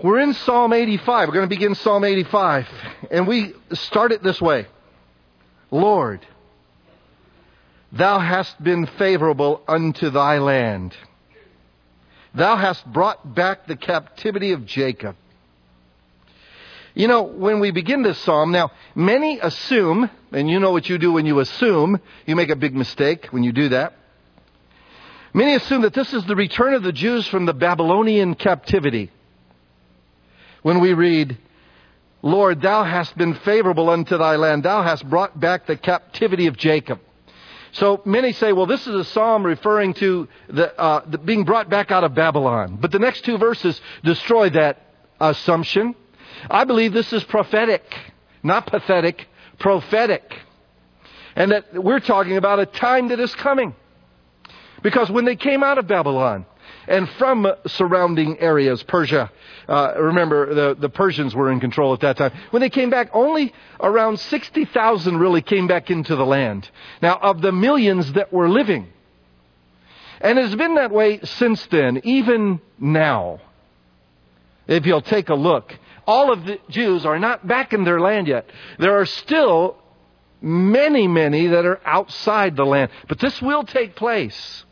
We're in Psalm 85. We're going to begin Psalm 85. And we start it this way. Lord, Thou hast been favorable unto Thy land. Thou hast brought back the captivity of Jacob. You know, when we begin this psalm, now, many assume, and you know what you do when you assume, you make a big mistake when you do that. Many assume that this is the return of the Jews from the Babylonian captivity. When we read, Lord, Thou hast been favorable unto Thy land. Thou hast brought back the captivity of Jacob. So many say, well, this is a psalm referring to the being brought back out of Babylon. But the next two verses destroy that assumption. I believe this is prophetic, not pathetic, prophetic. And that we're talking about a time that is coming. Because when they came out of Babylon, and from surrounding areas, Persia, remember the Persians were in control at that time. When they came back, only around 60,000 really came back into the land. Now, of the millions that were living. And it's been that way since then, even now. If you'll take a look, all of the Jews are not back in their land yet. There are still many, many that are outside the land. But this will take place.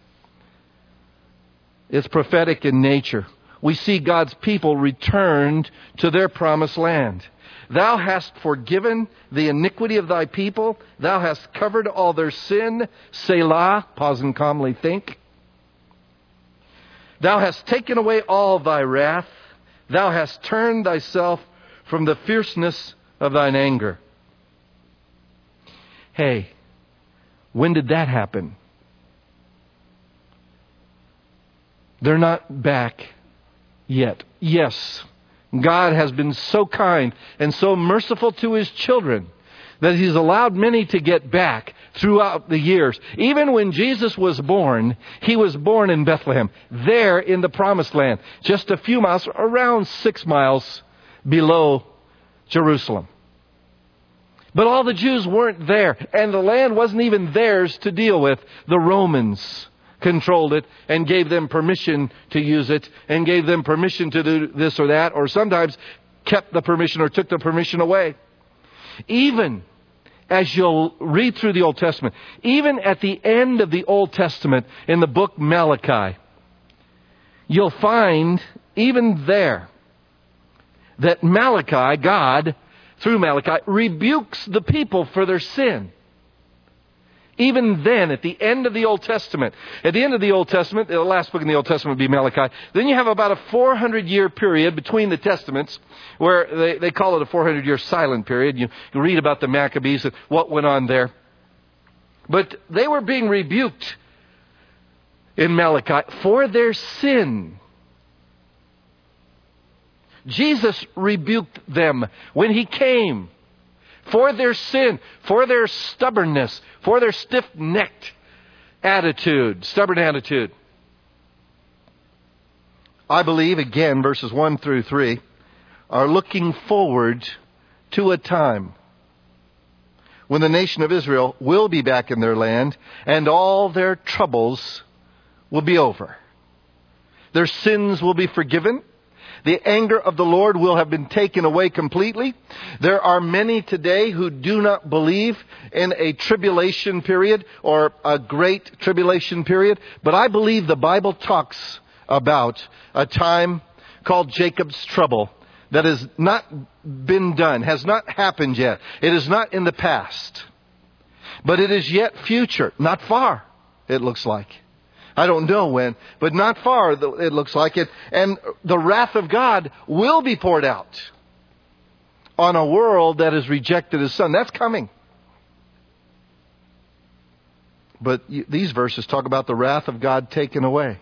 It's prophetic in nature. We see God's people returned to their promised land. Thou hast forgiven the iniquity of Thy people. Thou hast covered all their sin. Selah. Pause and calmly think. Thou hast taken away all Thy wrath. Thou hast turned Thyself from the fierceness of Thine anger. Hey, when did that happen? They're not back yet. Yes, God has been so kind and so merciful to His children that He's allowed many to get back throughout the years. Even when Jesus was born, He was born in Bethlehem, there in the Promised Land, just a few miles, around 6 miles below Jerusalem. But all the Jews weren't there, and the land wasn't even theirs to deal with. The Romans controlled it and gave them permission to use it and gave them permission to do this or that, or sometimes kept the permission or took the permission away. Even as you'll read through the Old Testament, even at the end of the Old Testament in the book Malachi, you'll find even there that Malachi, God, through Malachi, rebukes the people for their sin. Even then, at the end of the Old Testament, the last book in the Old Testament would be Malachi. Then you have about a 400-year period between the Testaments where they call it a 400-year silent period. You read about the Maccabees and what went on there. But they were being rebuked in Malachi for their sin. Jesus rebuked them when He came. For their sin, for their stubbornness, for their stiff-necked attitude, stubborn attitude. I believe, again, verses 1 through 3 are looking forward to a time when the nation of Israel will be back in their land and all their troubles will be over. Their sins will be forgiven. The anger of the Lord will have been taken away completely. There are many today who do not believe in a tribulation period or a great tribulation period. But I believe the Bible talks about a time called Jacob's trouble that has not been done, has not happened yet. It is not in the past. But it is yet future, not far, it looks like. I don't know when, but not far, it looks like it. And the wrath of God will be poured out on a world that has rejected His Son. That's coming. But these verses talk about the wrath of God taken away.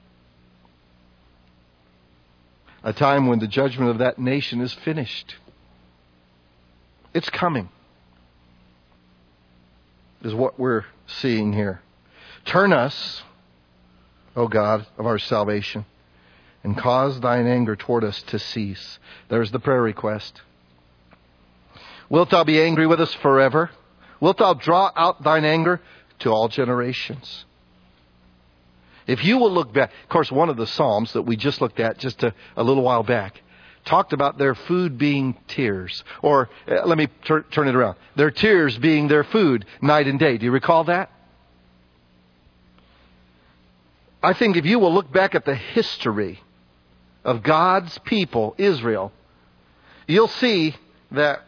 A time when the judgment of that nation is finished. It's coming, is what we're seeing here. Turn us, O God of our salvation, and cause Thine anger toward us to cease. There's the prayer request. Wilt Thou be angry with us forever? Wilt Thou draw out Thine anger to all generations? If you will look back, of course, one of the Psalms that we just looked at just a little while back talked about their food being tears. Or let me turn it around. Their tears being their food night and day. Do you recall that? I think if you will look back at the history of God's people, Israel, you'll see that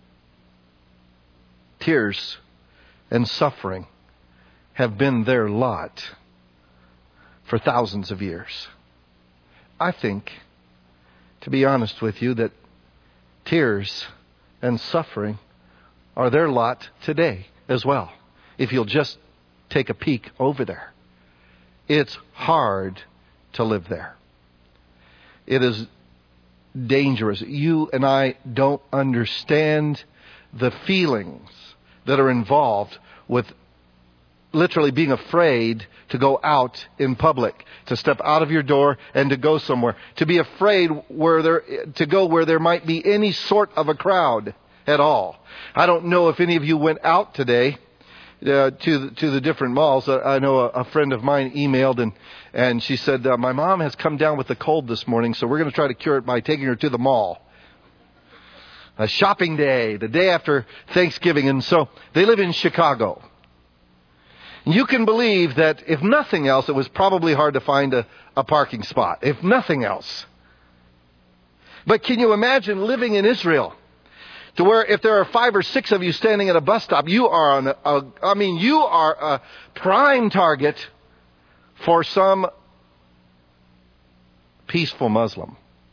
tears and suffering have been their lot for thousands of years. I think, to be honest with you, that tears and suffering are their lot today as well. If you'll just take a peek over there. It's hard to live there. It is dangerous. You and I don't understand the feelings that are involved with literally being afraid to go out in public, to step out of your door and to go somewhere, to be afraid to go where there might be any sort of a crowd at all. I don't know if any of you went out today to the different malls. I know a friend of mine emailed and she said, my mom has come down with a cold this morning, so we're going to try to cure it by taking her to the mall. A shopping day, the day after Thanksgiving. And so they live in Chicago. You can believe that if nothing else, it was probably hard to find a parking spot. If nothing else. But can you imagine living in Israel? To where if there are 5 or 6 of you standing at a bus stop, you are a prime target for some peaceful Muslim.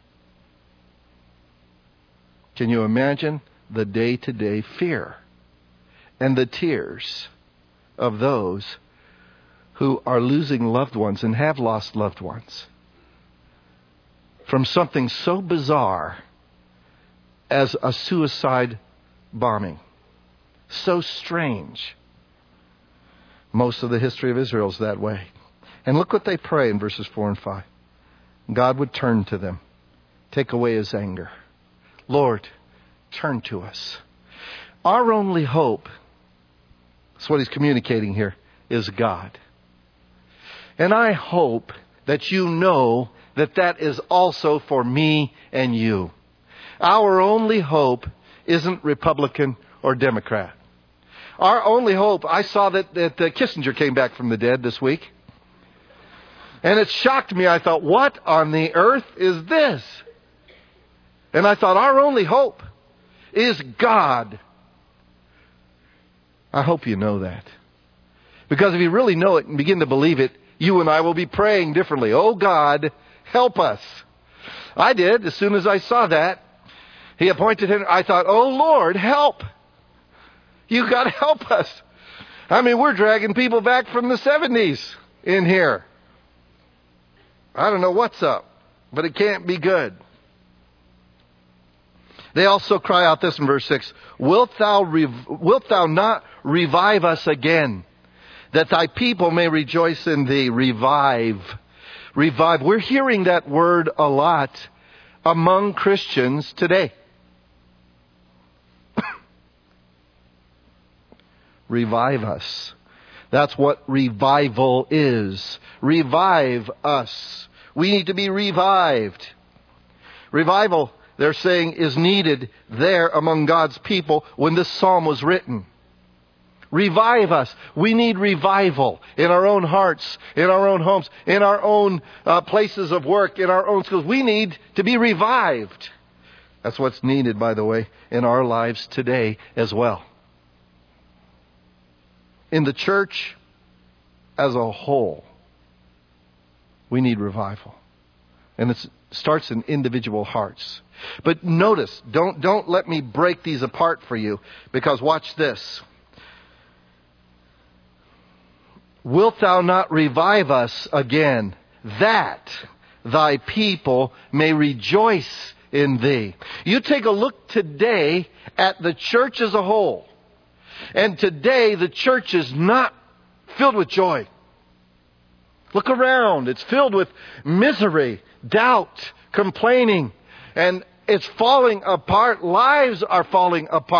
Can you imagine the day-to-day fear and the tears of those who are losing loved ones and have lost loved ones from something so bizarre as a suicide bombing? So strange. Most of the history of Israel is that way. And look what they pray in verses 4 and 5. God would turn to them, take away his anger. Lord, turn to us. Our only hope, that's what he's communicating here, is God. And I hope that you know that is also for me and you. Our only hope isn't Republican or Democrat. Our only hope, I saw that Kissinger came back from the dead this week. And it shocked me. I thought, what on the earth is this? And I thought, our only hope is God. I hope you know that. Because if you really know it and begin to believe it, you and I will be praying differently. Oh God, help us. I did. As soon as I saw that, he appointed him. I thought, oh Lord, help. You got to help us. I mean, we're dragging people back from the 70s in here. I don't know what's up, but it can't be good. They also cry out this in verse 6, wilt thou not revive us again, that thy people may rejoice in thee? Revive. Revive. We're hearing that word a lot among Christians today. Revive us. That's what revival is. Revive us. We need to be revived. Revival, they're saying, is needed there among God's people when this psalm was written. Revive us. We need revival in our own hearts, in our own homes, in our own places of work, in our own schools. We need to be revived. That's what's needed, by the way, in our lives today as well. In the church as a whole, we need revival. And it starts in individual hearts. But notice, don't let me break these apart for you, because watch this. Wilt thou not revive us again, that thy people may rejoice in thee? You take a look today at the church as a whole. And today the church is not filled with joy. Look around. It's filled with misery, doubt, complaining, and it's falling apart. Lives are falling apart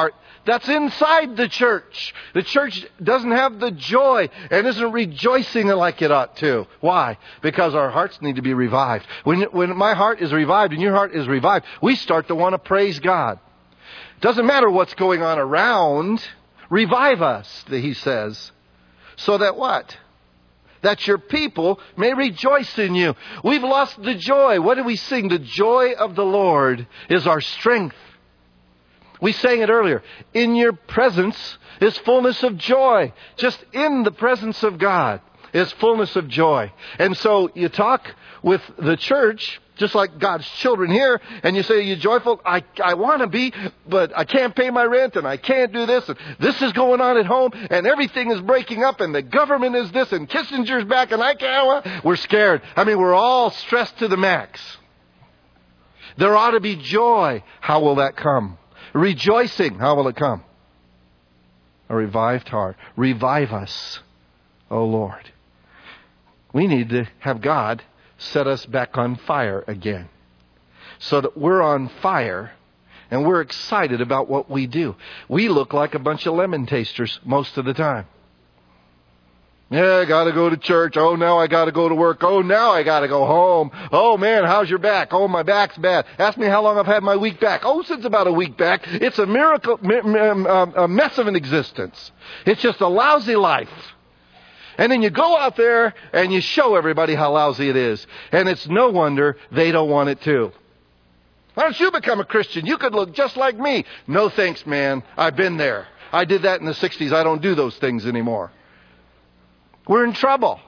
that's inside the church. The church doesn't have the joy and isn't rejoicing like it ought to. Why? Because our hearts need to be revived. When my heart is revived and your heart is revived, we start to want to praise God. Doesn't matter what's going on around. Revive us, he says. So that what? That your people may rejoice in you. We've lost the joy. What do we sing? The joy of the Lord is our strength. We sang it earlier. In your presence is fullness of joy. Just in the presence of God is fullness of joy. And so you talk with the church, just like God's children here, and you say, are you joyful? I want to be, but I can't pay my rent, and I can't do this, and this is going on at home, and everything is breaking up, and the government is this, and Kissinger's back, and I can't. We're scared. I mean, we're all stressed to the max. There ought to be joy. How will that come? Rejoicing. How will it come? A revived heart. Revive us, O Lord. We need to have God set us back on fire again, so that we're on fire and we're excited about what we do. We look like a bunch of lemon tasters most of the time. Yeah, I got to go to church. Oh, now I got to go to work. Oh, now I got to go home. Oh, man, how's your back? Oh, my back's bad. Ask me how long I've had my week back. Oh, since about a week back. It's a miracle, a mess of an existence. It's just a lousy life. And then you go out there and you show everybody how lousy it is. And it's no wonder they don't want it too. Why don't you become a Christian? You could look just like me. No thanks, man. I've been there. I did that in the 60s. I don't do those things anymore. We're in trouble.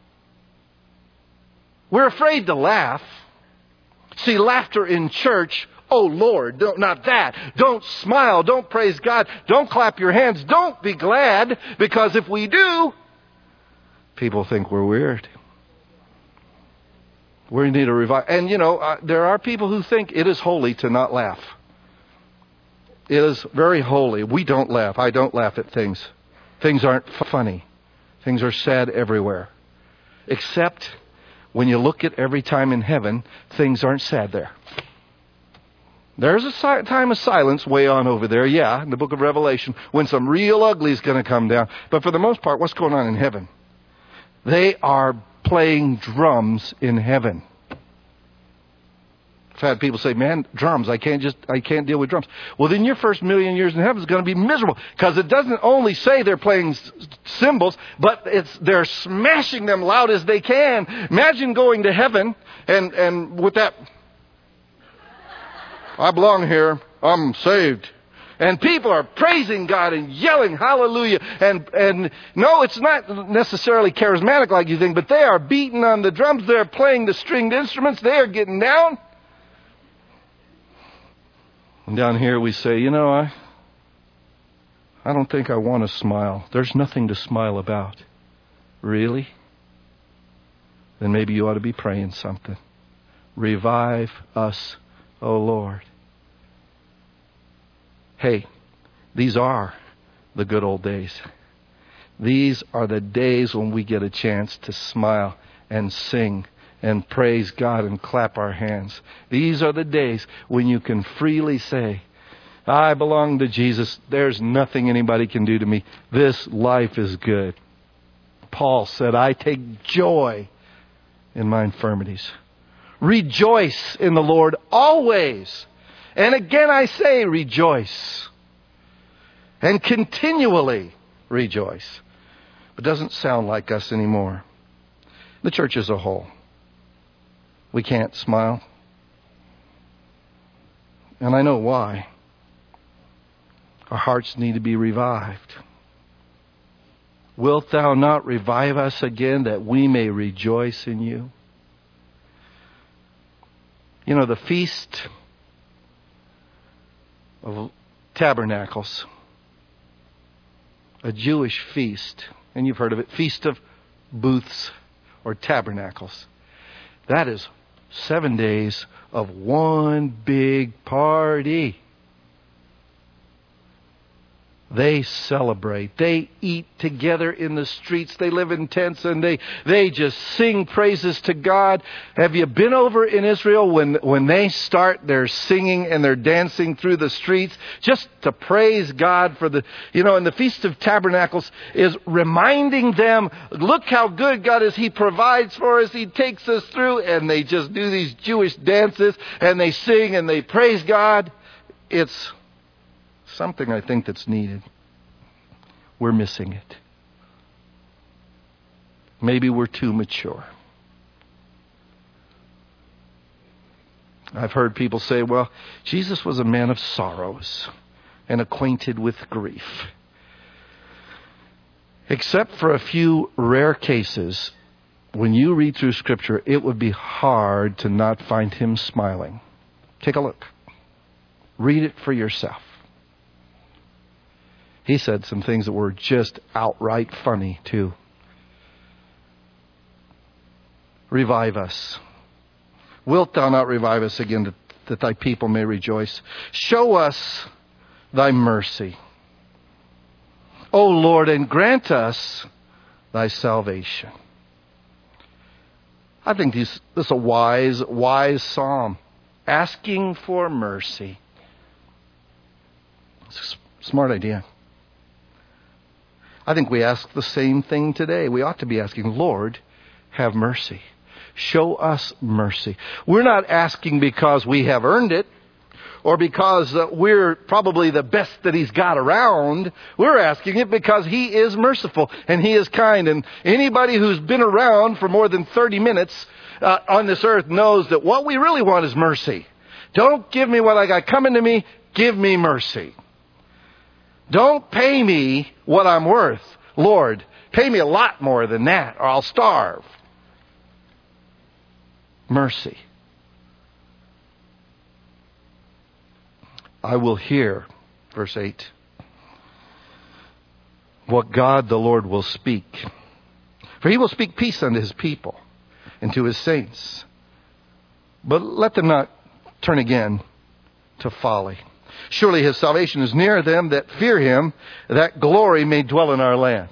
We're afraid to laugh. See, laughter in church, oh Lord, not that. Don't smile. Don't praise God. Don't clap your hands. Don't be glad, because if we do, people think we're weird. We need a revival. And there are people who think it is holy to not laugh. It is very holy. We don't laugh. I don't laugh at things. Things aren't funny. Things are sad everywhere. Except when you look at every time in heaven, things aren't sad there. There's a time of silence way on over there, yeah, in the book of Revelation, when some real ugly is going to come down. But for the most part, what's going on in heaven? They are playing drums in heaven. I've had people say, man, drums, I can't deal with drums. Well, then your first million years in heaven is going to be miserable, because it doesn't only say they're playing cymbals, but they're smashing them loud as they can. Imagine going to heaven and with that, I belong here, I'm saved. And people are praising God and yelling hallelujah. And no, it's not necessarily charismatic like you think, but they are beating on the drums. They're playing the stringed instruments. They are getting down. And down here we say, I don't think I want to smile. There's nothing to smile about. Really? Then maybe you ought to be praying something. Revive us, O Lord. Hey, these are the good old days. These are the days when we get a chance to smile and sing and praise God and clap our hands. These are the days when you can freely say, I belong to Jesus. There's nothing anybody can do to me. This life is good. Paul said, I take joy in my infirmities. Rejoice in the Lord always. And again I say, rejoice. And continually rejoice. It doesn't sound like us anymore. The church as a whole. We can't smile. And I know why. Our hearts need to be revived. Wilt thou not revive us again, that we may rejoice in you? The feast of Tabernacles, a Jewish feast, and you've heard of it, Feast of Booths or Tabernacles. That is 7 days of one big party. They celebrate. They eat together in the streets. They live in tents and they just sing praises to God. Have you been over in Israel when they start their singing and they're dancing through the streets just to praise God for and the Feast of Tabernacles is reminding them, look how good God is. He provides for us. He takes us through, and they just do these Jewish dances and they sing and they praise God. It's something I think that's needed. We're missing it. Maybe we're too mature. I've heard people say, well, Jesus was a man of sorrows and acquainted with grief. Except for a few rare cases, when you read through Scripture, it would be hard to not find him smiling. Take a look. Read it for yourself. He said some things that were just outright funny, too. Revive us. Wilt thou not revive us again, that thy people may rejoice? Show us thy mercy, O Lord, and grant us thy salvation. I think this is a wise psalm, asking for mercy. It's a smart idea. I think we ask the same thing today. We ought to be asking, Lord, have mercy. Show us mercy. We're not asking because we have earned it or because we're probably the best that he's got around. We're asking it because he is merciful and he is kind. And anybody who's been around for more than 30 minutes on this earth knows that what we really want is mercy. Don't give me what I got coming to me. Give me mercy. Don't pay me what I'm worth. Lord, pay me a lot more than that or I'll starve. Mercy. I will hear, verse 8, what God the Lord will speak. For he will speak peace unto his people and to his saints. But let them not turn again to folly. Surely his salvation is near them that fear him, that glory may dwell in our land.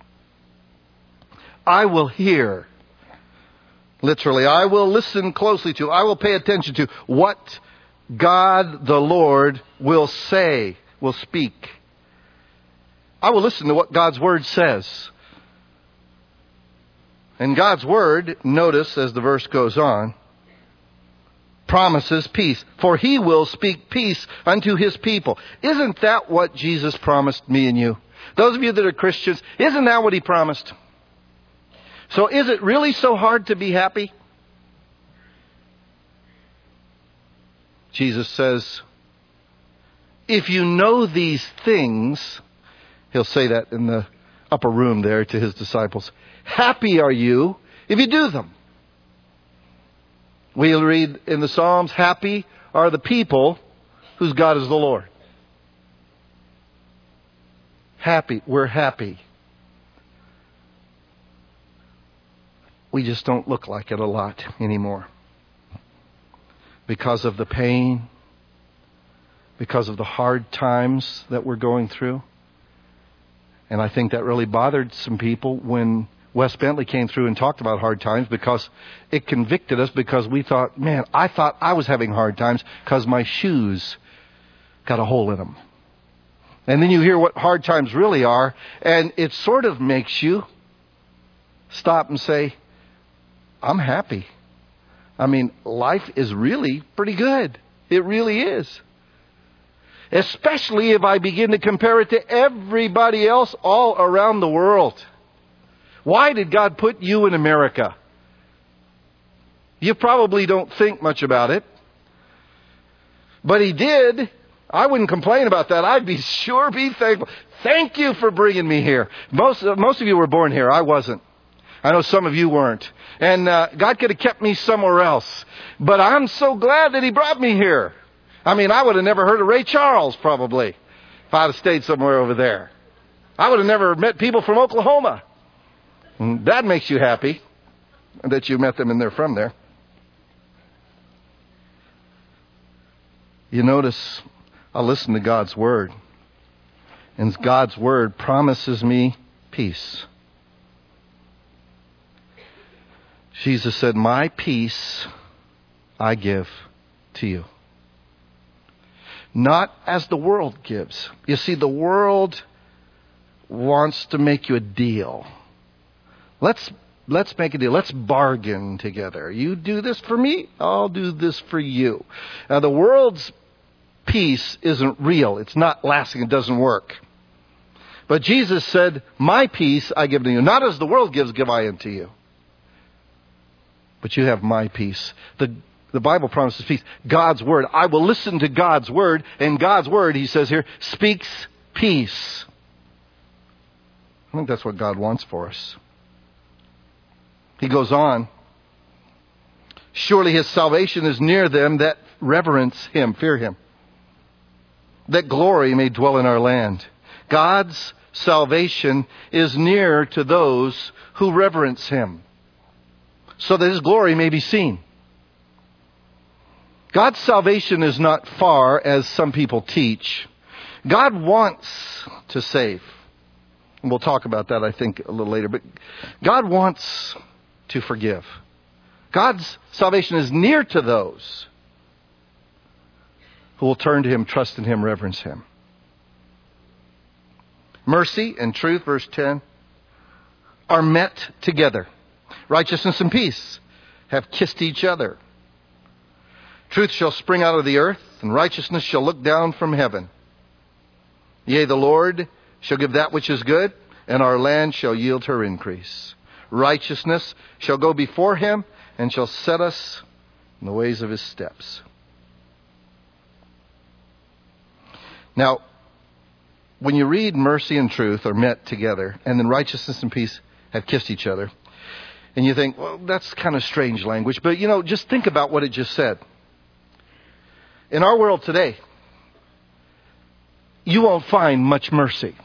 I will hear. Literally, I will listen closely to, I will pay attention to what God the Lord will say, will speak. I will listen to what God's Word says. And God's Word, notice as the verse goes on, promises peace. For he will speak peace unto his people. Isn't that what Jesus promised me and you? Those of you that are Christians, isn't that what he promised? So is it really so hard to be happy? Jesus says, if you know these things, he'll say that in the upper room there to his disciples, happy are you if you do them. We'll read in the Psalms, happy are the people whose God is the Lord. Happy, we're happy. We just don't look like it a lot anymore. Because of the pain, because of the hard times that we're going through. And I think that really bothered some people when Wes Bentley came through and talked about hard times, because it convicted us, because we thought, man, I thought I was having hard times because my shoes got a hole in them. And then you hear what hard times really are, and it sort of makes you stop and say, I'm happy. I mean, life is really pretty good. It really is. Especially if I begin to compare it to everybody else all around the world. Why did God put you in America? You probably don't think much about it. But he did. I wouldn't complain about that. I'd be thankful. Thank you for bringing me here. Most of you were born here. I wasn't. I know some of you weren't. And God could have kept me somewhere else. But I'm so glad that he brought me here. I mean, I would have never heard of Ray Charles, probably, if I'd have stayed somewhere over there. I would have never met people from Oklahoma. And that makes you happy that you met them and they're from there. You notice, I listen to God's Word. And God's Word promises me peace. Jesus said, my peace I give to you. Not as the world gives. You see, the world wants to make you a deal. Let's make a deal. Let's bargain together. You do this for me, I'll do this for you. Now, the world's peace isn't real. It's not lasting. It doesn't work. But Jesus said, my peace I give to you. Not as the world gives, give I unto you. But you have my peace. The Bible promises peace. God's Word. I will listen to God's Word. And God's Word, he says here, speaks peace. I think that's what God wants for us. He goes on. Surely his salvation is near them that reverence him, fear him. That glory may dwell in our land. God's salvation is near to those who reverence him, so that his glory may be seen. God's salvation is not far, as some people teach. God wants to save. And we'll talk about that, I think, a little later. But God wants to forgive. God's salvation is near to those who will turn to him, trust in him, reverence him. Mercy and truth, verse 10, are met together. Righteousness and peace have kissed each other. Truth shall spring out of the earth, and righteousness shall look down from heaven. Yea, the Lord shall give that which is good, and our land shall yield her increase. Righteousness shall go before him, and shall set us in the ways of his steps. Now, when you read mercy and truth are met together, and then righteousness and peace have kissed each other, and you think, well, that's kind of strange language, but just think about what it just said. In our world today, you won't find much mercy.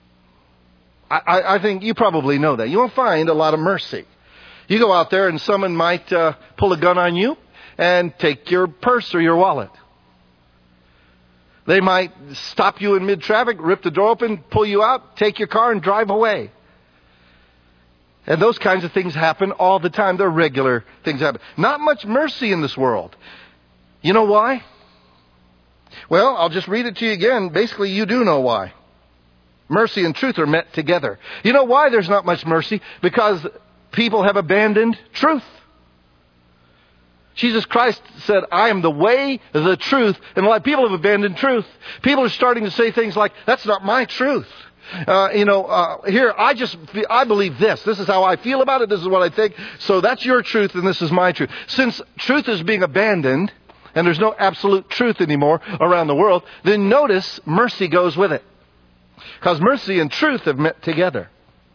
I think you probably know that. You won't find a lot of mercy. You go out there and someone might pull a gun on you and take your purse or your wallet. They might stop you in mid-traffic, rip the door open, pull you out, take your car and drive away. And those kinds of things happen all the time. They're regular things happen. Not much mercy in this world. You know why? Well, I'll just read it to you again. Basically, you do know why. Mercy and truth are met together. You know why there's not much mercy? Because people have abandoned truth. Jesus Christ said, I am the way, the truth, and the life. People have abandoned truth. People are starting to say things like, that's not my truth. Here, I believe this. This is how I feel about it. This is what I think. So that's your truth and this is my truth. Since truth is being abandoned, and there's no absolute truth anymore around the world, then notice mercy goes with it. Because mercy and truth have met together.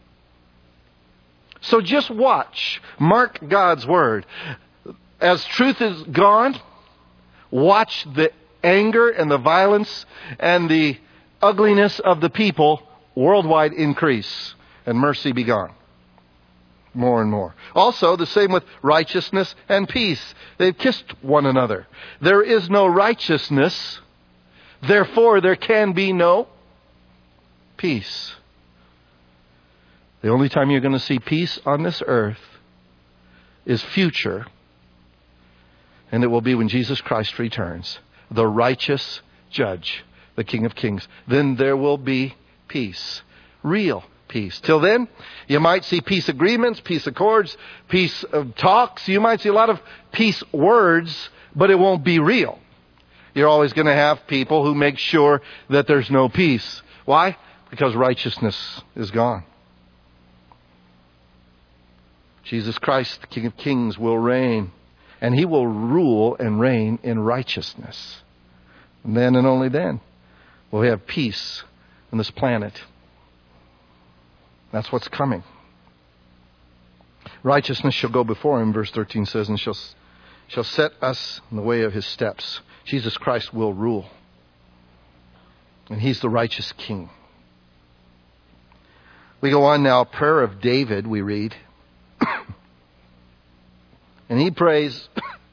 So just watch. Mark God's Word. As truth is gone, watch the anger and the violence and the ugliness of the people worldwide increase and mercy be gone. More and more. Also, the same with righteousness and peace. They've kissed one another. There is no righteousness, therefore there can be no peace. The only time you're going to see peace on this earth is future, and it will be when Jesus Christ returns, the righteous judge, the King of Kings. Then there will be peace, real peace. Till then, you might see peace agreements, peace accords, peace talks. You might see a lot of peace words, but it won't be real. You're always going to have people who make sure that there's no peace. Why? Because righteousness is gone. Jesus Christ, the King of Kings, will reign, and he will rule and reign in righteousness. And then and only then will we have peace on this planet. That's what's coming. Righteousness shall go before him, verse 13 says, and shall set us in the way of his steps. Jesus Christ will rule. And he's the righteous King. We go on now, prayer of David, we read. And he prays,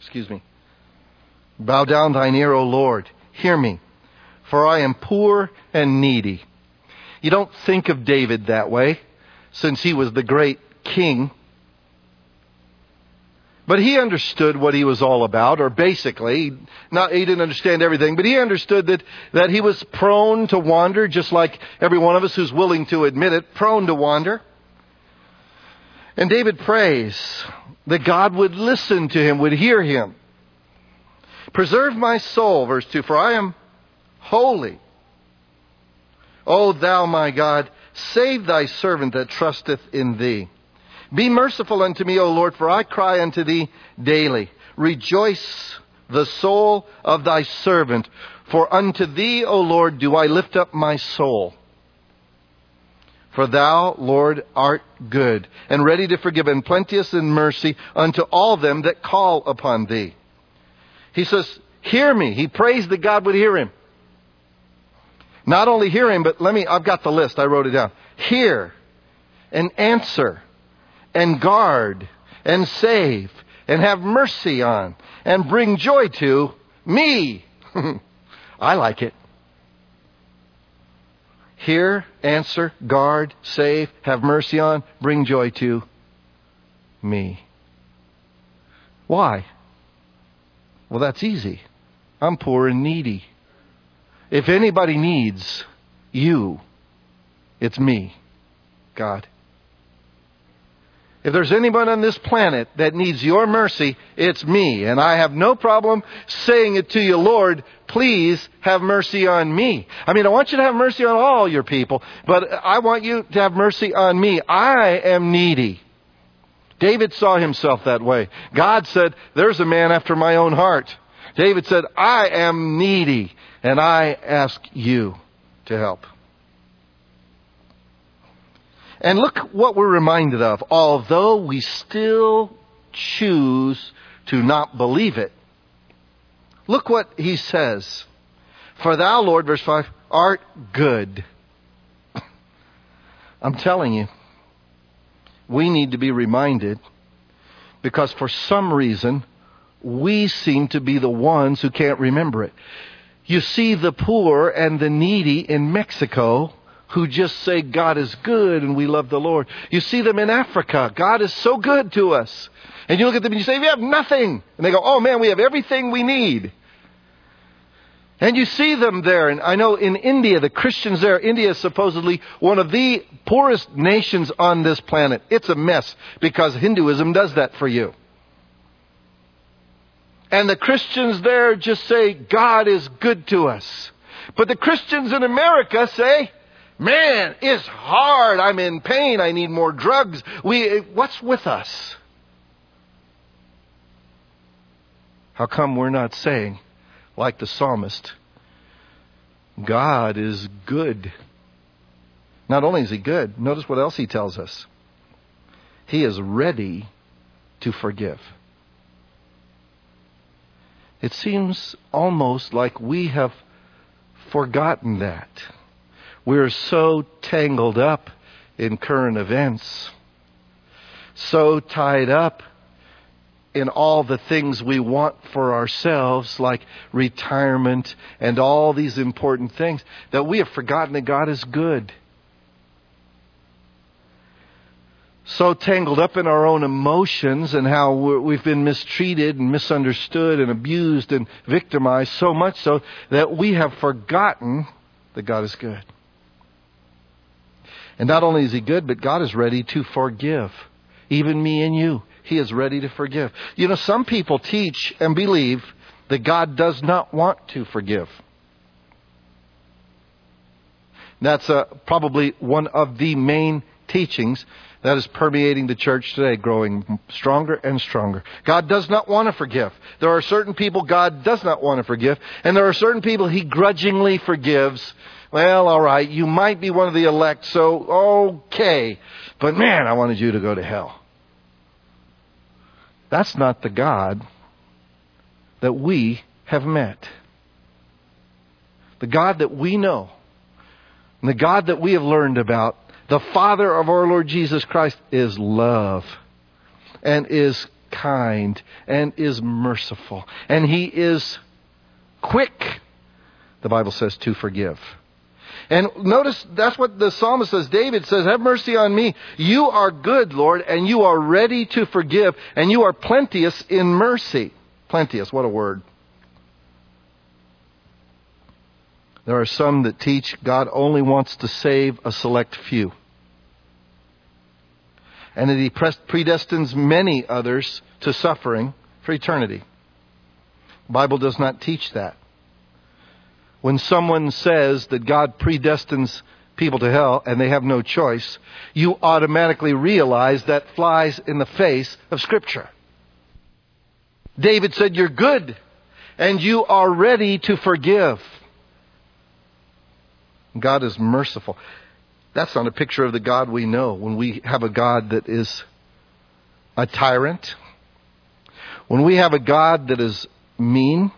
bow down thine ear, O Lord, hear me, for I am poor and needy. You don't think of David that way, since he was the great king. But he understood what he was all about, or basically, he didn't understand everything, but he understood that he was prone to wander, just like every one of us who's willing to admit it, prone to wander. And David prays that God would listen to him, would hear him. Preserve my soul, verse 2, for I am holy. O thou my God, save thy servant that trusteth in thee. Be merciful unto me, O Lord, for I cry unto thee daily. Rejoice the soul of thy servant, for unto thee, O Lord, do I lift up my soul. For thou, Lord, art good, and ready to forgive, and plenteous in mercy unto all them that call upon thee. He says, hear me. He prays that God would hear him. Not only hear him, but I've got the list. I wrote it down. Hear and answer and guard and save and have mercy on and bring joy to me. I like it. Hear, answer, guard, save, have mercy on, bring joy to me. Why? Well, that's easy. I'm poor and needy. If anybody needs you, it's me, God. If there's anyone on this planet that needs your mercy, it's me. And I have no problem saying it to you, Lord, please have mercy on me. I want you to have mercy on all your people, but I want you to have mercy on me. I am needy. David saw himself that way. God said, there's a man after my own heart. David said, I am needy, and I ask you to help. And look what we're reminded of. Although we still choose to not believe it, look what he says. For thou, Lord, verse 5, art good. I'm telling you, we need to be reminded, because for some reason, we seem to be the ones who can't remember it. You see the poor and the needy in Mexico who just say God is good and we love the Lord. You see them in Africa. God is so good to us. And you look at them and you say, we have nothing. And they go, oh man, we have everything we need. And you see them there. And I know in India, the Christians there, India is supposedly one of the poorest nations on this planet. It's a mess because Hinduism does that for you. And the Christians there just say, God is good to us. But the Christians in America say, man, it's hard. I'm in pain. I need more drugs. What's with us? How come we're not saying, like the psalmist, God is good? Not only is he good, notice what else he tells us. He is ready to forgive. It seems almost like we have forgotten that. We're so tangled up in current events, so tied up in all the things we want for ourselves, like retirement and all these important things, that we have forgotten that God is good. So tangled up in our own emotions and how we've been mistreated and misunderstood and abused and victimized, so much so that we have forgotten that God is good. And not only is he good, but God is ready to forgive. Even me and you. He is ready to forgive. You know, some people teach and believe that God does not want to forgive. That's probably one of the main teachings that is permeating the church today, growing stronger and stronger. God does not want to forgive. There are certain people God does not want to forgive, and there are certain people he grudgingly forgives. Well, all right, you might be one of the elect, so okay. But man, I wanted you to go to hell. That's not the God that we have met. The God that we know, and the God that we have learned about, the Father of our Lord Jesus Christ, is love and is kind and is merciful. And he is quick, the Bible says, to forgive. And notice that's what the psalmist says. David says, have mercy on me. You are good, Lord, and you are ready to forgive, and you are plenteous in mercy. Plenteous, what a word. There are some that teach God only wants to save a select few, and that He predestines many others to suffering for eternity. The Bible does not teach that. When someone says that God predestines people to hell and they have no choice, you automatically realize that flies in the face of Scripture. David said, you're good and you are ready to forgive. God is merciful. That's not a picture of the God we know. When we have a God that is a tyrant, when we have a God that is mean.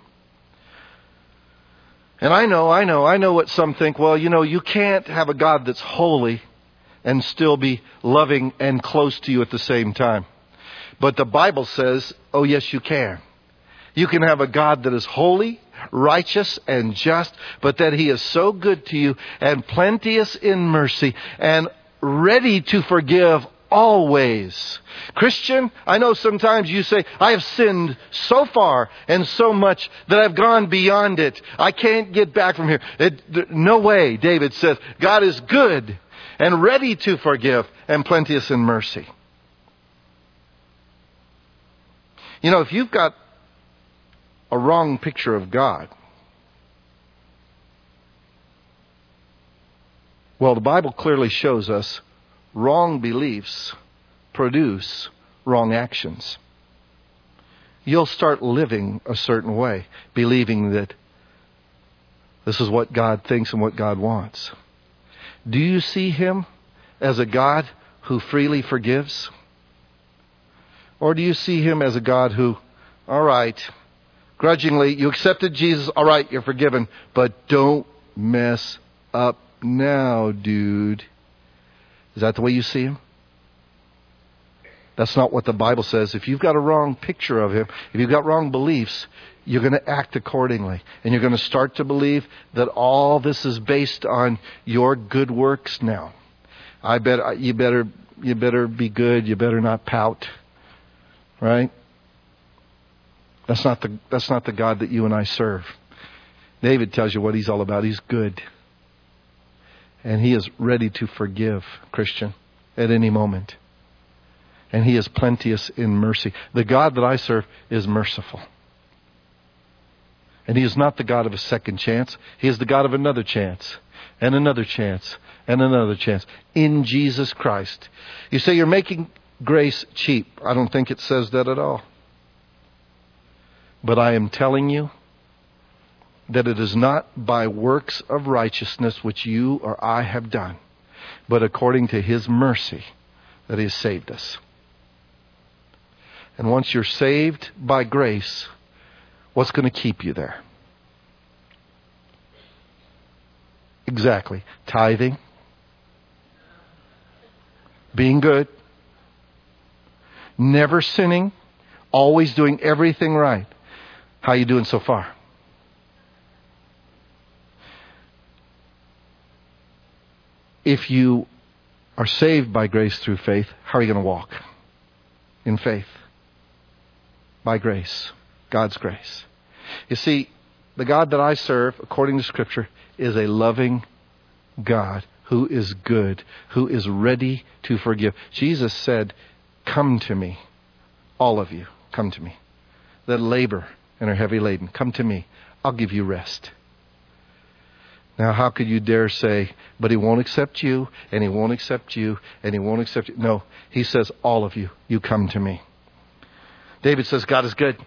And I know what some think. Well, you can't have a God that's holy and still be loving and close to you at the same time. But the Bible says, oh yes, you can. You can have a God that is holy, righteous, and just, but that He is so good to you and plenteous in mercy and ready to forgive always. Christian, I know sometimes you say, I have sinned so far and so much that I've gone beyond it. I can't get back from here. No way, David says. God is good and ready to forgive and plenteous in mercy. If you've got a wrong picture of God, well, the Bible clearly shows us wrong beliefs produce wrong actions. You'll start living a certain way, believing that this is what God thinks and what God wants. Do you see Him as a God who freely forgives? Or do you see Him as a God who, all right, grudgingly, you accepted Jesus, all right, you're forgiven, but don't mess up now, dude. Is that the way you see Him? That's not what the Bible says. If you've got a wrong picture of Him, if you've got wrong beliefs, you're going to act accordingly. And you're going to start to believe that all this is based on your good works now. You better be good. You better not pout. Right? That's not the God that you and I serve. David tells you what he's all about. He's good. And He is ready to forgive, Christian, at any moment. And He is plenteous in mercy. The God that I serve is merciful. And He is not the God of a second chance. He is the God of another chance, and another chance, and another chance. In Jesus Christ. You say you're making grace cheap. I don't think it says that at all. But I am telling you that it is not by works of righteousness which you or I have done, but according to His mercy that He has saved us. And once you're saved by grace, what's going to keep you there? Exactly. Tithing. Being good. Never sinning. Always doing everything right. How are you doing so far? If you are saved by grace through faith, how are you going to walk? In faith. By grace. God's grace. You see, the God that I serve, according to Scripture, is a loving God who is good, who is ready to forgive. Jesus said, come to me, all of you, come to me, that labor and are heavy laden. Come to me. I'll give you rest. Now, how could you dare say, but He won't accept you, and He won't accept you, and He won't accept you? No, He says, all of you, you come to me. David says, God is good.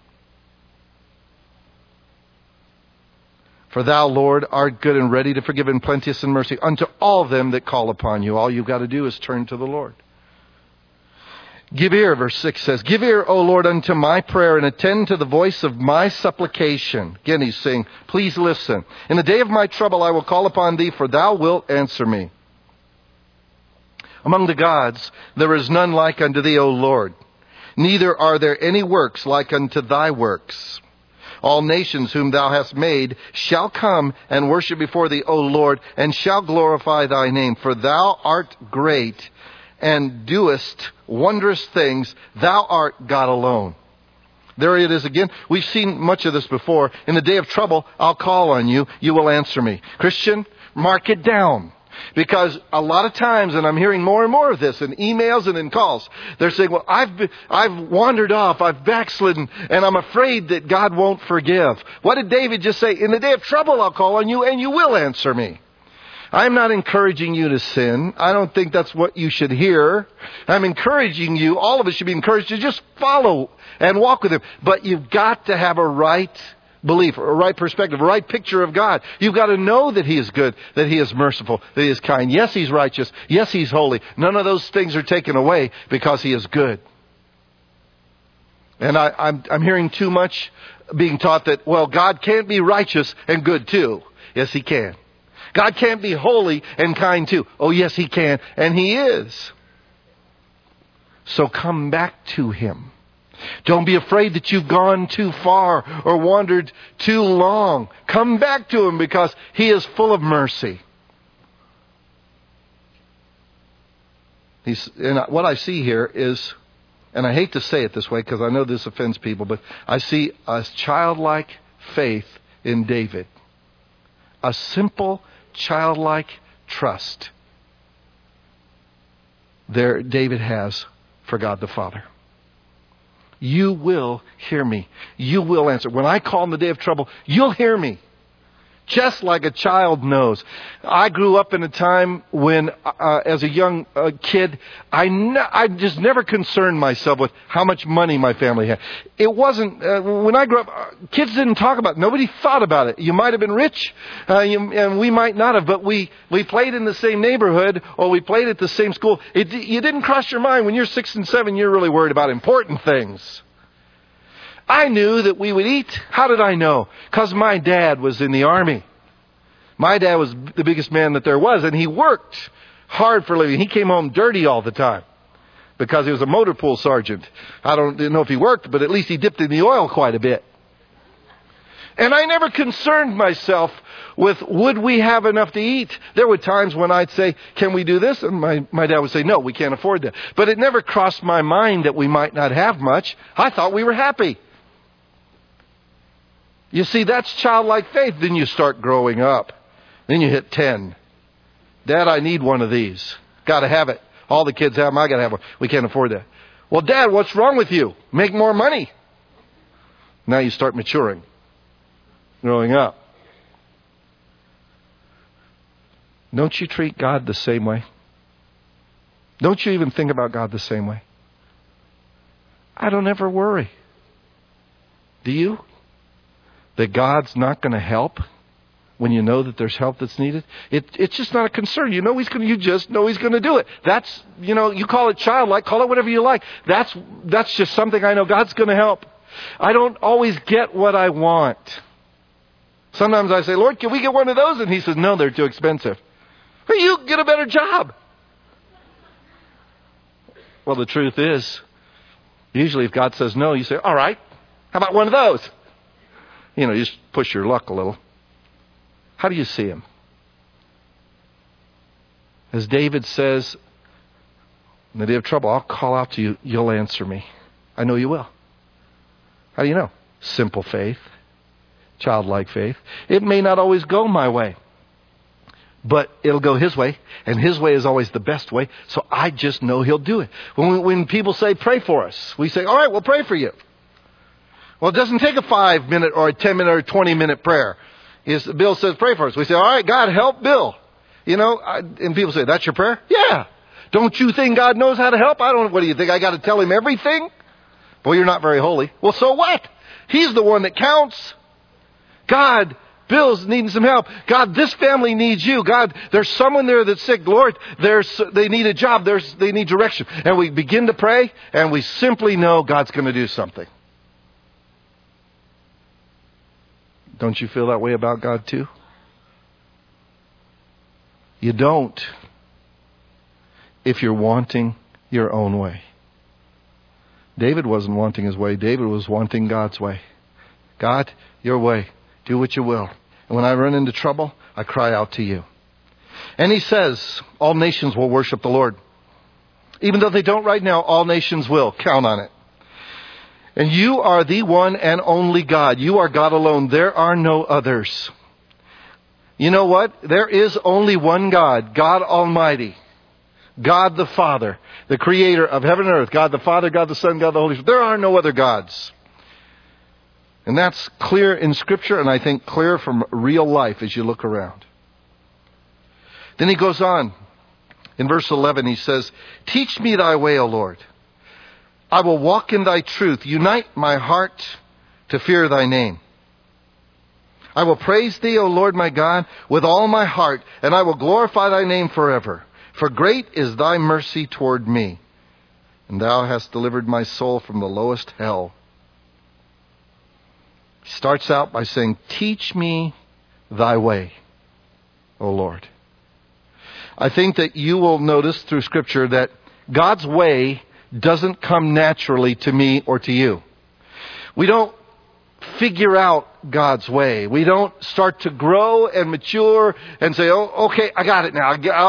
For Thou, Lord, art good and ready to forgive and plenteous in mercy unto all them that call upon You. All you've got to do is turn to the Lord. Give ear, verse 6 says, give ear, O Lord, unto my prayer, and attend to the voice of my supplication. Again, he's saying, please listen. In the day of my trouble I will call upon Thee, for Thou wilt answer me. Among the gods there is none like unto Thee, O Lord. Neither are there any works like unto Thy works. All nations whom thou hast made shall come and worship before thee, O Lord, and shall glorify thy name. For thou art great and doest wondrous things. Thou art God alone. There it is again. We've seen much of this before. In the day of trouble, I'll call on you. You will answer me. Christian, mark it down. Because a lot of times, and I'm hearing more and more of this in emails and in calls, they're saying, well, I've wandered off, I've backslidden, and I'm afraid that God won't forgive. What did David just say? In the day of trouble, I'll call on you, and you will answer me. I'm not encouraging you to sin. I don't think that's what you should hear. I'm encouraging you, all of us should be encouraged to just follow and walk with Him. But you've got to have a right belief, a right perspective, a right picture of God. You've got to know that He is good, that He is merciful, that He is kind. Yes, He's righteous. Yes, He's holy. None of those things are taken away because He is good. And I'm hearing too much being taught that, well, God can't be righteous and good too. Yes, He can. God can't be holy and kind too. Oh, yes, He can. And He is. So come back to Him. Don't be afraid that you've gone too far or wandered too long. Come back to Him because He is full of mercy. And what I see here is, and I hate to say it this way because I know this offends people, but I see a childlike faith in David. A simple childlike trust there David has for God the Father. You will hear me. You will answer. When I call in the day of trouble, you'll hear me. Just like a child knows. I grew up in a time when, as a young kid, I just never concerned myself with how much money my family had. It wasn't, when I grew up, kids didn't talk about it. Nobody thought about it. You might have been rich, and we might not have, but we played in the same neighborhood, or we played at the same school. You didn't cross your mind. When you're 6 and 7, you're really worried about important things. I knew that we would eat. How did I know? Because my dad was in the army. My dad was the biggest man that there was, and he worked hard for a living. He came home dirty all the time because he was a motor pool sergeant. I don't know if he worked, but at least he dipped in the oil quite a bit. And I never concerned myself with, would we have enough to eat? There were times when I'd say, can we do this? And my dad would say, no, we can't afford that. But it never crossed my mind that we might not have much. I thought we were happy. You see, that's childlike faith. Then you start growing up. Then you hit 10. Dad, I need one of these. Got to have it. All the kids have them. I got to have one. We can't afford that. Well, Dad, what's wrong with you? Make more money. Now you start maturing. Growing up. Don't you treat God the same way? Don't you even think about God the same way? I don't ever worry. Do you? That God's not going to help when you know that there's help that's needed? It's just not a concern. You just know He's going to do it. That's, you call it childlike, call it whatever you like. That's just something I know God's going to help. I don't always get what I want. Sometimes I say, Lord, can we get one of those? And He says, no, they're too expensive. Well, you get a better job. Well, the truth is, usually if God says no, you say, all right, how about one of those? You just push your luck a little. How do you see Him? As David says, in the day of trouble, I'll call out to you. You'll answer me. I know you will. How do you know? Simple faith. Childlike faith. It may not always go my way, but it'll go His way. And His way is always the best way. So I just know He'll do it. When people say, pray for us, we say, all right, we'll pray for you. Well, it doesn't take a 5-minute or a 10-minute or 20-minute prayer. Bill says, pray for us. We say, all right, God, help Bill. And people say, that's your prayer? Yeah. Don't you think God knows how to help? What do you think? I got to tell Him everything? Well, you're not very holy. Well, so what? He's the one that counts. God, Bill's needing some help. God, this family needs you. God, there's someone there that's sick. Lord, they need a job. They need direction. And we begin to pray, and we simply know God's going to do something. Don't you feel that way about God too? You don't if you're wanting your own way. David wasn't wanting his way. David was wanting God's way. God, your way. Do what you will. And when I run into trouble, I cry out to you. And he says, all nations will worship the Lord. Even though they don't right now, all nations will. Count on it. And you are the one and only God. You are God alone. There are no others. You know what? There is only one God, God Almighty. God the Father, the creator of heaven and earth. God the Father, God the Son, God the Holy Spirit. There are no other gods. And that's clear in Scripture, and I think clear from real life as you look around. Then he goes on. In verse 11 he says, teach me thy way, O Lord. I will walk in thy truth. Unite my heart to fear thy name. I will praise thee, O Lord my God, with all my heart, and I will glorify thy name forever. For great is thy mercy toward me, and thou hast delivered my soul from the lowest hell. He starts out by saying, teach me thy way, O Lord. I think that you will notice through Scripture that God's way doesn't come naturally to me or to you. We don't figure out God's way. We don't start to grow and mature and say, oh, okay, I got it now.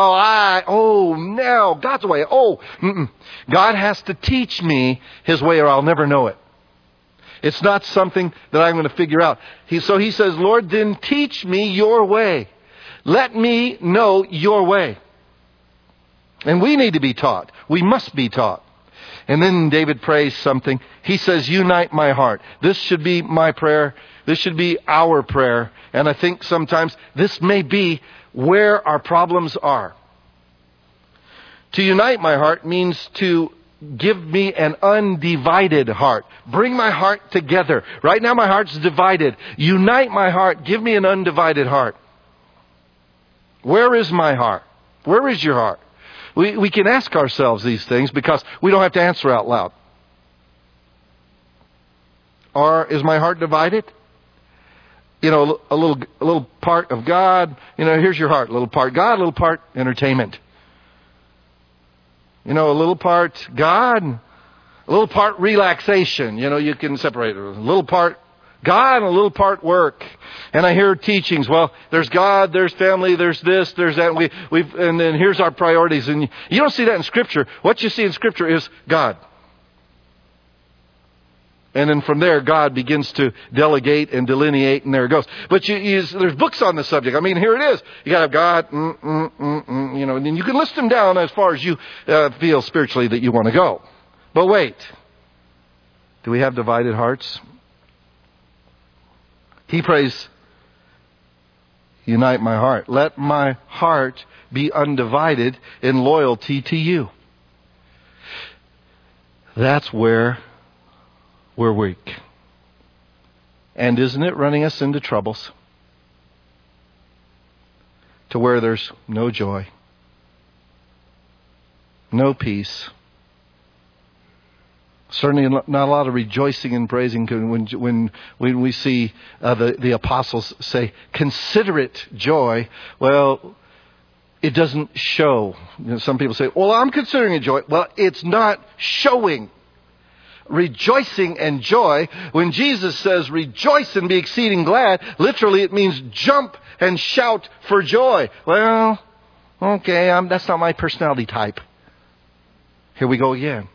Now God's way. God has to teach me his way or I'll never know it. It's not something that I'm going to figure out. So he says, Lord, then teach me your way. Let me know your way. And we need to be taught. We must be taught. And then David prays something. He says, unite my heart. This should be my prayer. This should be our prayer. And I think sometimes this may be where our problems are. To unite my heart means to give me an undivided heart. Bring my heart together. Right now my heart's divided. Unite my heart. Give me an undivided heart. Where is my heart? Where is your heart? We can ask ourselves these things because we don't have to answer out loud. Or is my heart divided? You know, a little part of God. You know, here's your heart. A little part God, a little part entertainment. You know, a little part God, a little part relaxation. You know, you can separate it. A little part God and a little part work. And I hear teachings. Well, there's God, there's family, there's this, there's that. And then here's our priorities. And you don't see that in Scripture. What you see in Scripture is God. And then from there, God begins to delegate and delineate, and there it goes. But there's books on the subject. I mean, here it is. You got to have God, you know, and then you can list them down as far as you feel spiritually that you want to go. But wait. Do we have divided hearts? He prays, unite my heart. Let my heart be undivided in loyalty to you. That's where we're weak. And isn't it running us into troubles? To where there's no joy, no peace. Certainly not a lot of rejoicing and praising when we see the apostles say, consider it joy. Well, it doesn't show. You know, some people say, well, I'm considering it joy. Well, it's not showing. Rejoicing and joy. When Jesus says rejoice and be exceeding glad, literally it means jump and shout for joy. Well, okay, that's not my personality type. Here we go again.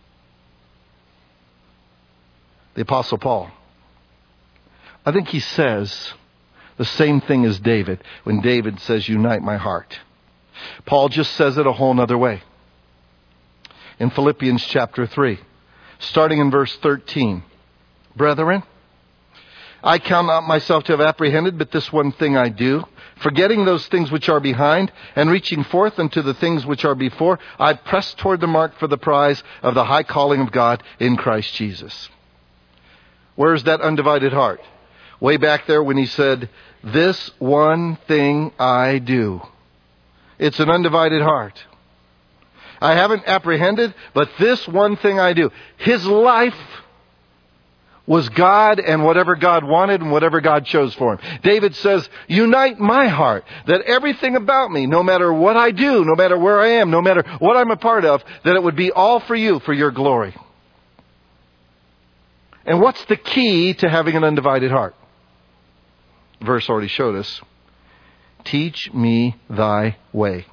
The Apostle Paul, I think he says the same thing as David when David says, unite my heart. Paul just says it a whole nother way. In Philippians chapter 3, starting in verse 13. Brethren, I count not myself to have apprehended, but this one thing I do, forgetting those things which are behind, and reaching forth unto the things which are before, I press toward the mark for the prize of the high calling of God in Christ Jesus. Where's that undivided heart? Way back there when he said, this one thing I do. It's an undivided heart. I haven't apprehended, but this one thing I do. His life was God and whatever God wanted and whatever God chose for him. David says, unite my heart, that everything about me, no matter what I do, no matter where I am, no matter what I'm a part of, that it would be all for you, for your glory. And what's the key to having an undivided heart? Verse already showed us. Teach me thy way.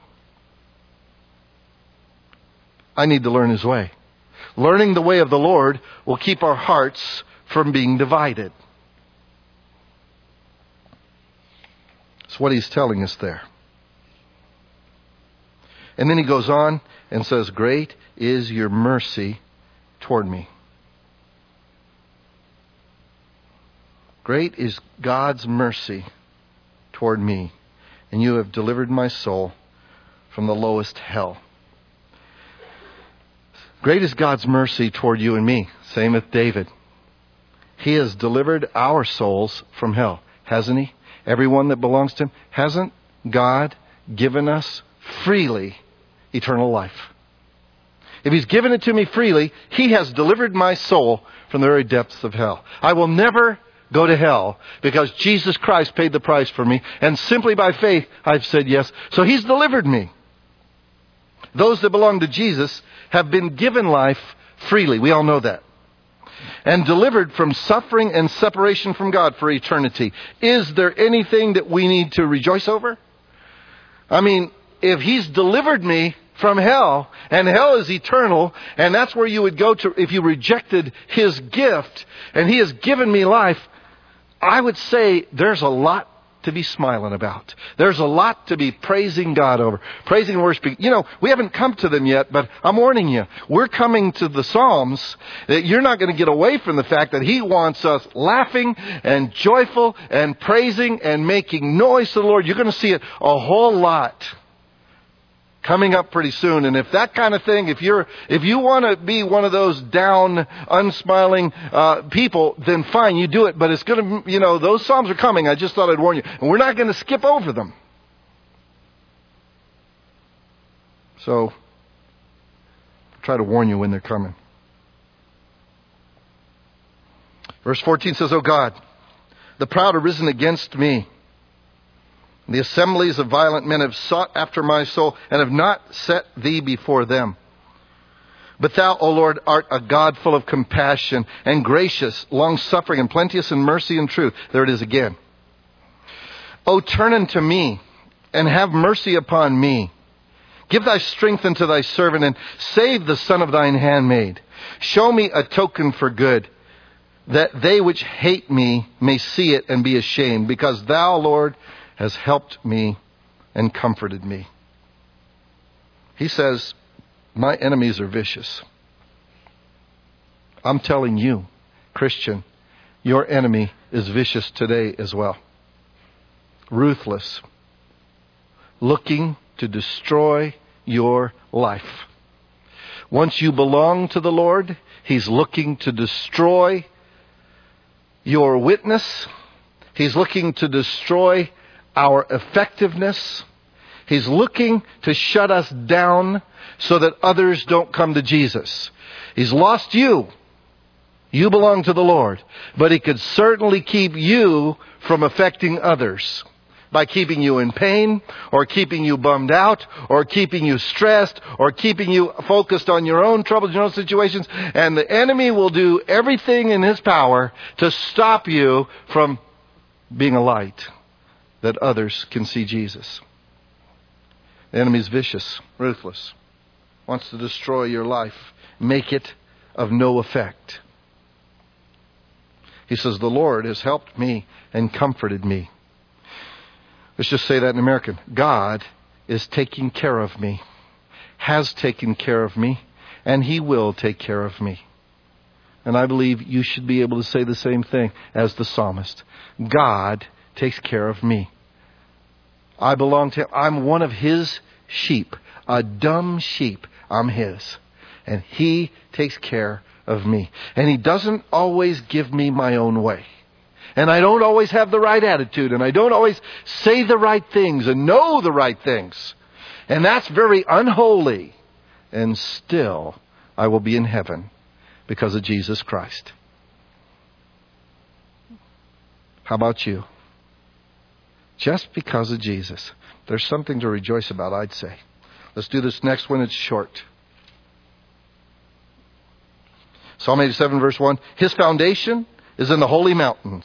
I need to learn his way. Learning the way of the Lord will keep our hearts from being divided. That's what he's telling us there. And then he goes on and says, great is your mercy toward me. Great is God's mercy toward me, and you have delivered my soul from the lowest hell. Great is God's mercy toward you and me. Same with David. He has delivered our souls from hell, hasn't he? Everyone that belongs to him. Hasn't God given us freely eternal life? If he's given it to me freely, he has delivered my soul from the very depths of hell. I will never go to hell because Jesus Christ paid the price for me, and simply by faith I've said yes. So he's delivered me. Those that belong to Jesus have been given life freely. We all know that. And delivered from suffering and separation from God for eternity. Is there anything that we need to rejoice over? I mean, if he's delivered me from hell, and hell is eternal, and that's where you would go to if you rejected his gift, and he has given me life, I would say there's a lot to be smiling about. There's a lot to be praising God over. Praising and worshiping. You know, we haven't come to them yet, but I'm warning you. We're coming to the Psalms that you're not going to get away from the fact that he wants us laughing and joyful and praising and making noise to the Lord. You're going to see it a whole lot coming up pretty soon. And if that kind of thing, if you want to be one of those down, unsmiling people, then fine, you do it. But it's going to, those Psalms are coming. I just thought I'd warn you. And we're not going to skip over them. So, try to warn you when they're coming. Verse 14 says, O God, the proud are risen against me. The assemblies of violent men have sought after my soul and have not set thee before them. But thou, O Lord, art a God full of compassion and gracious, long-suffering and plenteous in mercy and truth. There it is again. O turn unto me and have mercy upon me. Give thy strength unto thy servant and save the son of thine handmaid. Show me a token for good, that they which hate me may see it and be ashamed, because thou, Lord, has helped me and comforted me. He says, my enemies are vicious. I'm telling you, Christian, your enemy is vicious today as well. Ruthless. Looking to destroy your life. Once you belong to the Lord, he's looking to destroy your witness. He's looking to destroy our effectiveness. He's looking to shut us down so that others don't come to Jesus. He's lost you. You belong to the Lord. But he could certainly keep you from affecting others by keeping you in pain, or keeping you bummed out, or keeping you stressed, or keeping you focused on your own troubles, your own situations. And the enemy will do everything in his power to stop you from being a light that others can see Jesus. The enemy's vicious, ruthless, wants to destroy your life, make it of no effect. He says, the Lord has helped me and comforted me. Let's just say that in American. God is taking care of me, has taken care of me, and he will take care of me. And I believe you should be able to say the same thing as the psalmist. God takes care of me. I belong to him. I'm one of his sheep. A dumb sheep. I'm his. And he takes care of me. And he doesn't always give me my own way. And I don't always have the right attitude. And I don't always say the right things and know the right things. And that's very unholy. And still, I will be in heaven because of Jesus Christ. How about you? Just because of Jesus. There's something to rejoice about, I'd say. Let's do this next one. It's short. Psalm 87 verse 1. His foundation is in the holy mountains.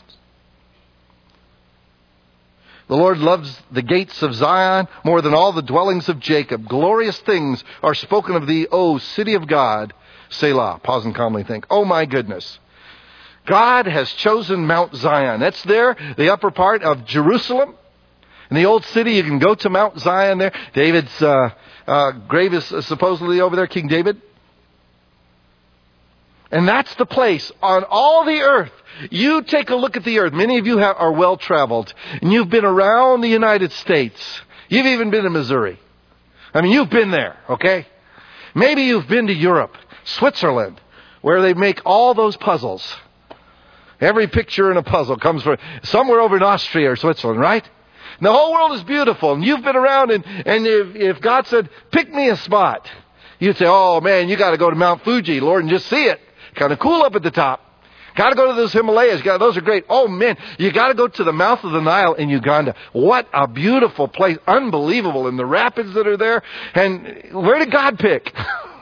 The Lord loves the gates of Zion more than all the dwellings of Jacob. Glorious things are spoken of thee, O city of God. Selah. Pause and calmly think. Oh my goodness. God has chosen Mount Zion. That's there, the upper part of Jerusalem. In the old city, you can go to Mount Zion there. David's grave is supposedly over there, King David. And that's the place on all the earth. You take a look at the earth. Many of you are well traveled. And you've been around the United States. You've even been to Missouri. I mean, you've been there, okay? Maybe you've been to Europe, Switzerland, where they make all those puzzles. Every picture in a puzzle comes from somewhere over in Austria or Switzerland, right? And the whole world is beautiful. And you've been around, and if God said, pick me a spot, you'd say, oh man, you got to go to Mount Fuji, Lord, and just see it. Kind of cool up at the top. Got to go to those Himalayas. Those are great. Oh man, you got to go to the mouth of the Nile in Uganda. What a beautiful place. Unbelievable. And the rapids that are there. And where did God pick?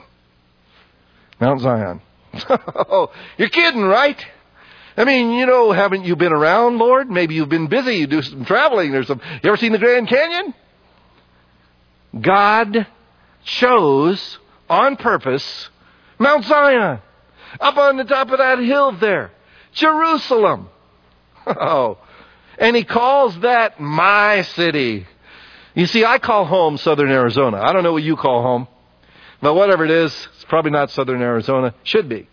Mount Zion. Oh, you're kidding, right? I mean, haven't you been around, Lord? Maybe you've been busy. You do some traveling. You ever seen the Grand Canyon? God chose on purpose Mount Zion. Up on the top of that hill there. Jerusalem. Oh. And he calls that my city. You see, I call home Southern Arizona. I don't know what you call home. But whatever it is, it's probably not Southern Arizona. Should be.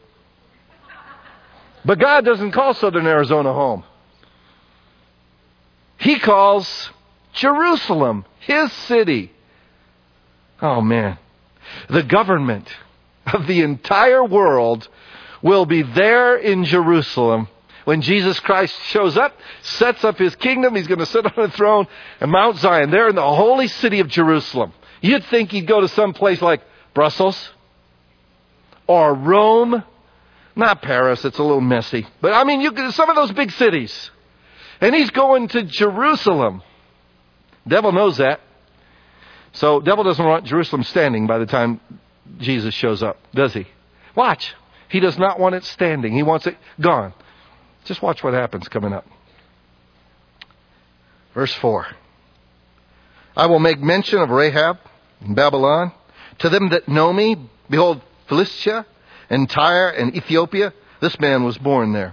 But God doesn't call Southern Arizona home. He calls Jerusalem his city. Oh man. The government of the entire world will be there in Jerusalem when Jesus Christ shows up, sets up his kingdom. He's going to sit on a throne in Mount Zion, there in the holy city of Jerusalem. You'd think he'd go to some place like Brussels or Rome. Not Paris, it's a little messy. But I mean, some of those big cities. And he's going to Jerusalem. Devil knows that. So devil doesn't want Jerusalem standing by the time Jesus shows up, does he? Watch. He does not want it standing. He wants it gone. Just watch what happens coming up. Verse 4. I will make mention of Rahab in Babylon. To them that know me, behold, Philistia and Tyre and Ethiopia, this man was born there.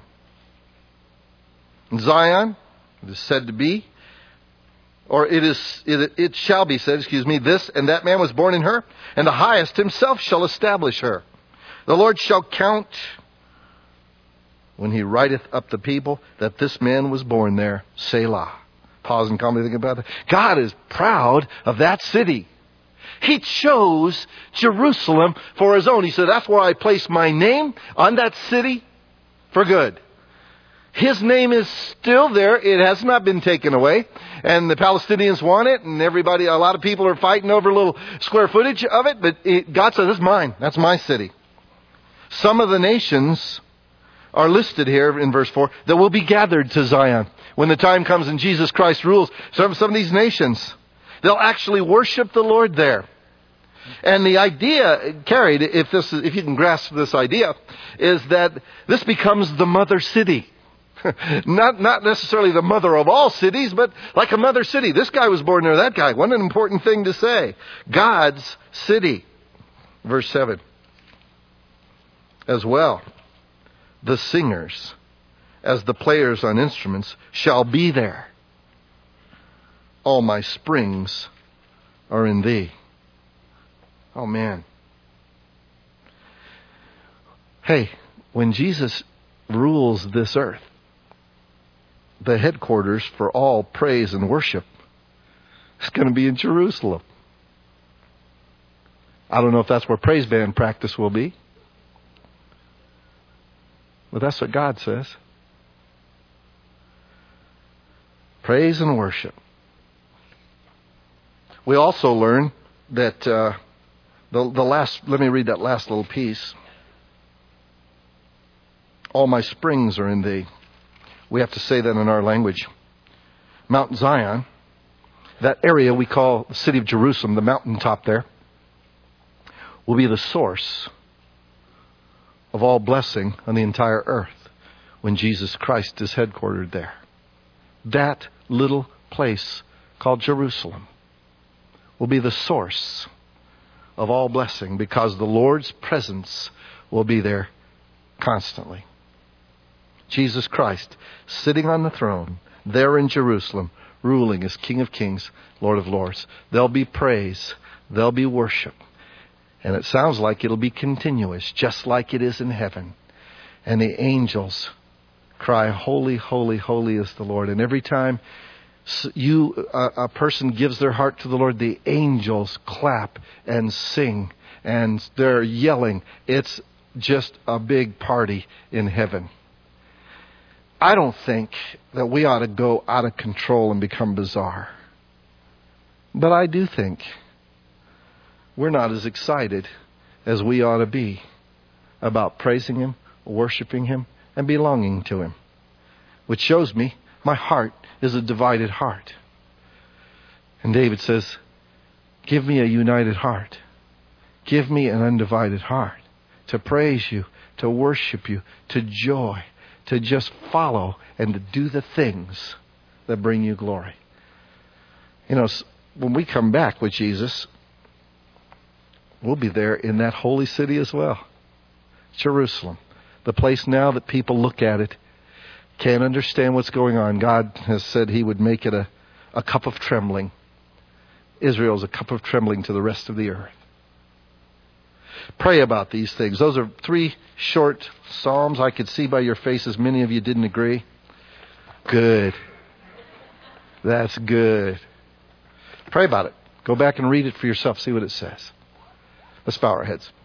In Zion, it is said to be, or it shall be said, this and that man was born in her, and the highest himself shall establish her. The Lord shall count when he writeth up the people that this man was born there. Selah. Pause and calmly think about it. God is proud of that city. He chose Jerusalem for his own. He said, that's where I place my name, on that city for good. His name is still there. It has not been taken away. And the Palestinians want it. And a lot of people are fighting over a little square footage of it. But God said, this is mine. That's my city. Some of the nations are listed here in verse 4 that will be gathered to Zion. When the time comes and Jesus Christ rules, some of these nations, they'll actually worship the Lord there. And the idea carried, if you can grasp this idea, is that this becomes the mother city. Not necessarily the mother of all cities, but like a mother city. This guy was born there, that guy. What an important thing to say. God's city. Verse 7. As well, the singers, as the players on instruments, shall be there. All my springs are in thee. Oh man. Hey, when Jesus rules this earth, the headquarters for all praise and worship is going to be in Jerusalem. I don't know if that's where praise band practice will be. But that's what God says. Praise and worship. We also learn that let me read that last little piece. All my springs are in thee. We have to say that in our language. Mount Zion, that area we call the city of Jerusalem, the mountaintop there, will be the source of all blessing on the entire earth when Jesus Christ is headquartered there. That little place called Jerusalem will be the source of all blessing because the Lord's presence will be there constantly. Jesus Christ sitting on the throne there in Jerusalem, ruling as King of Kings, Lord of Lords. There'll be praise. There'll be worship. And it sounds like it'll be continuous, just like it is in heaven. And the angels cry, holy, holy, holy is the Lord. And every time a person gives their heart to the Lord, the angels clap and sing. And they're yelling. It's just a big party in heaven. I don't think that we ought to go out of control and become bizarre. But I do think we're not as excited as we ought to be about praising Him, worshiping Him, and belonging to Him. Which shows me my heart is a divided heart. And David says, give me a united heart. Give me an undivided heart to praise You, to worship You, to joy, to just follow and to do the things that bring You glory. You know, when we come back with Jesus, we'll be there in that holy city as well. Jerusalem. The place now that people look at it, can't understand what's going on. God has said He would make it a cup of trembling. Israel's a cup of trembling to the rest of the earth. Pray about these things. Those are 3 short Psalms. I could see by your faces many of you didn't agree. Good. That's good. Pray about it. Go back and read it for yourself. See what it says. Let's bow our heads.